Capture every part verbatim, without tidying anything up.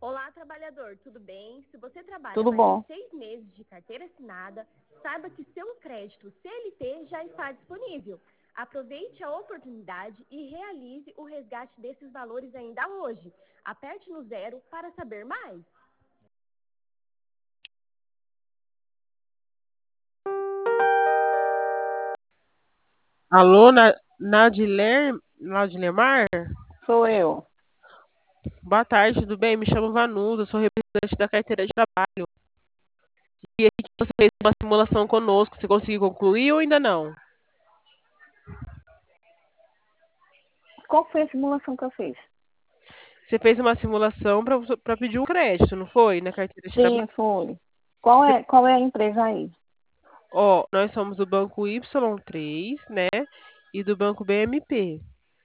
Olá, trabalhador, tudo bem? Se você trabalha Tudo mais de bom. seis meses de carteira assinada, saiba que seu crédito C L T já está disponível. Aproveite a oportunidade e realize o resgate desses valores ainda hoje. Aperte no zero para saber mais. Alô, Na- Nadiler, Nadilemar? Sou eu. Boa tarde, tudo bem? Me chamo Vanusa, sou representante da carteira de trabalho. E aí que você fez uma simulação conosco, você conseguiu concluir ou ainda não? Qual foi a simulação que eu fiz? Você fez uma simulação para pedir um crédito, não foi? Na carteira de trabalho? Sim, foi. Qual Você- é, qual é a empresa aí? Ó, nós somos do Banco Y três, né? E do Banco B M P.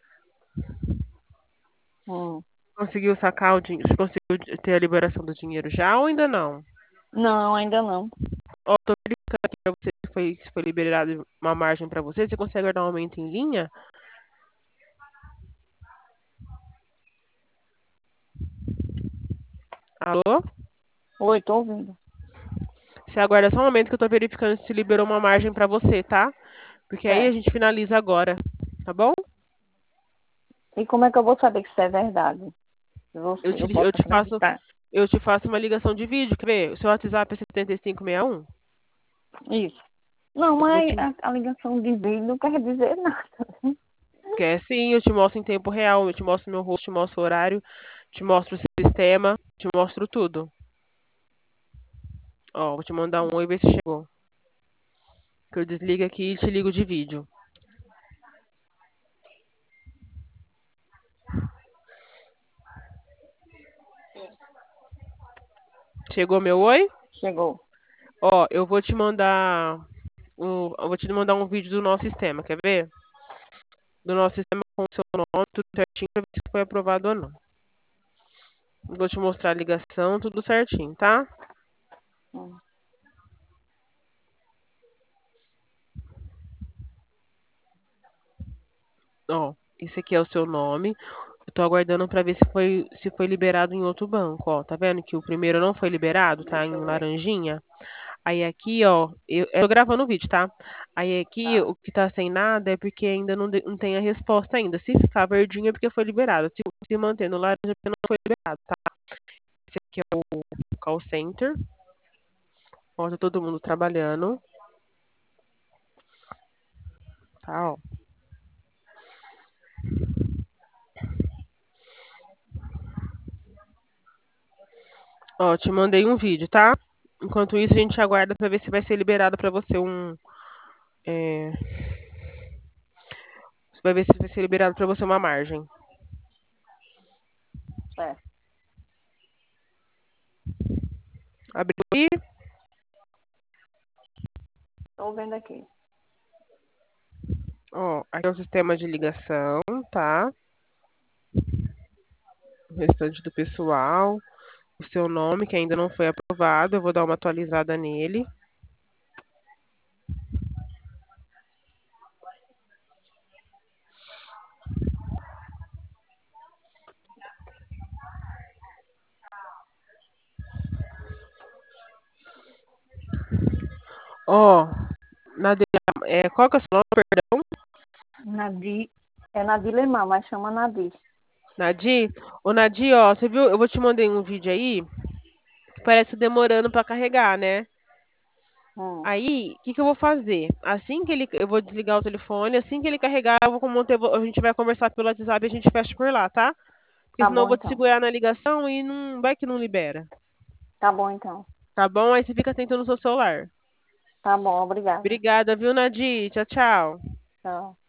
Hum. Conseguiu sacar o dinheiro? Você conseguiu ter a liberação do dinheiro já ou ainda não? Não, ainda não. Ó, tô verificando aqui pra você se foi, se foi liberado uma margem para você. Você consegue dar um aumento em linha? Alô? Oi, tô ouvindo. Você aguarda só um momento que eu tô verificando se liberou uma margem pra você, tá? Porque aí a Certo. gente finaliza agora, tá bom? E como é que eu vou saber que isso é verdade? Eu Você, te, eu eu posso te faço, acreditar? eu te faço uma ligação de vídeo, quer ver? O seu WhatsApp é setenta e cinco sessenta e um? Isso. Não, Eu vou mas te, a, a ligação de vídeo não quer dizer nada. quer sim, eu te mostro em tempo real, eu te mostro meu rosto, te mostro o horário, te mostro o sistema, te mostro tudo. Ó, vou te mandar um oi ver se chegou. Que eu desligo aqui e te ligo de vídeo. Chegou meu oi? Chegou. Ó, eu vou te mandar um, eu vou te mandar um vídeo do nosso sistema, quer ver? Do nosso sistema com o seu nome, tudo certinho, pra ver se foi aprovado ou não. Vou te mostrar a ligação, tudo certinho, tá? Hum. Ó, esse aqui é o seu nome. Eu tô aguardando pra ver se foi, se foi liberado em outro banco, ó. Tá vendo que o primeiro não foi liberado, tá em Deixa eu ver. laranjinha? Aí aqui, ó, eu, eu tô gravando o vídeo, tá? Aí aqui, Tá. o que tá sem nada é porque ainda não, de- não tem a resposta ainda. Se ficar verdinho é porque foi liberado. Se, se manter no laranja é porque não foi liberado, tá? Esse aqui é o call center. Ó, tá todo mundo trabalhando, tá, ó. Ó, te mandei um vídeo, tá? Enquanto isso, a gente aguarda pra ver se vai ser liberado pra você um. É, vai ver se vai ser liberado pra você uma margem. Certo. Abriu aí? Tô vendo aqui. Ó, aqui é o sistema de ligação, tá? O restante do pessoal. O seu nome, que ainda não foi aprovado. Eu vou dar uma atualizada nele. Ó, Nadia, é, qual que é o seu nome, perdão? Nadi. É Nadi Lemar, mas chama Nadi. Nadi? Ô, Nadi, ó, você viu? Eu vou te mandar um vídeo aí. Parece demorando pra carregar, né? Hum. Aí, o que que eu vou fazer? Assim que ele, eu vou desligar o telefone, assim que ele carregar, eu vou montar, a gente vai conversar pelo WhatsApp e a gente fecha por lá, tá? Porque Tá senão eu bom vou te então. segurar na ligação e não vai que não libera. Tá bom então. Tá bom? Aí você fica atento no seu celular. Tá bom, obrigada. Obrigada, viu, Nadir? Tchau, tchau. Tchau.